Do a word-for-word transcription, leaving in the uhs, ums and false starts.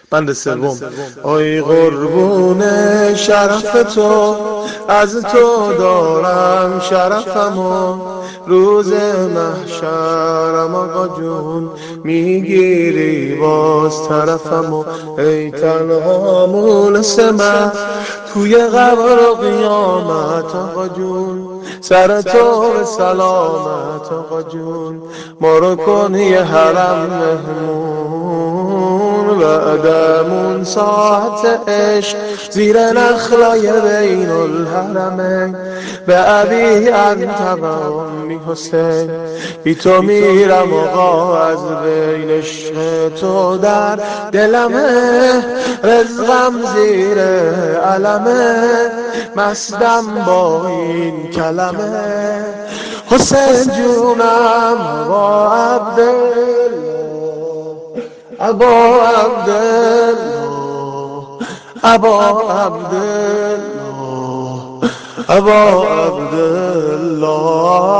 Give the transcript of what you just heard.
بند سوم. ای قربون شرف تو، از تو دارم شرفمو، روز محشرم آقا جون میگیری باز طرفمو. ای تنها مونس من توی قبر و قیامت آقا جون، سر تو به سلامت آقا جون. ما رو کن یه حرم مهمون، بعدمون ساعت عشق زیر نخلای بین الحرمین. به ابی انت و امی حسین، بی تو میرم آقا از بین. عشق تو در دلمه، رزقم زیر علمه، مستم با این کلمه. حسین جونم ابا عبدالله، ابا عبدالله، ابا عبدالله، ابا عبدالله.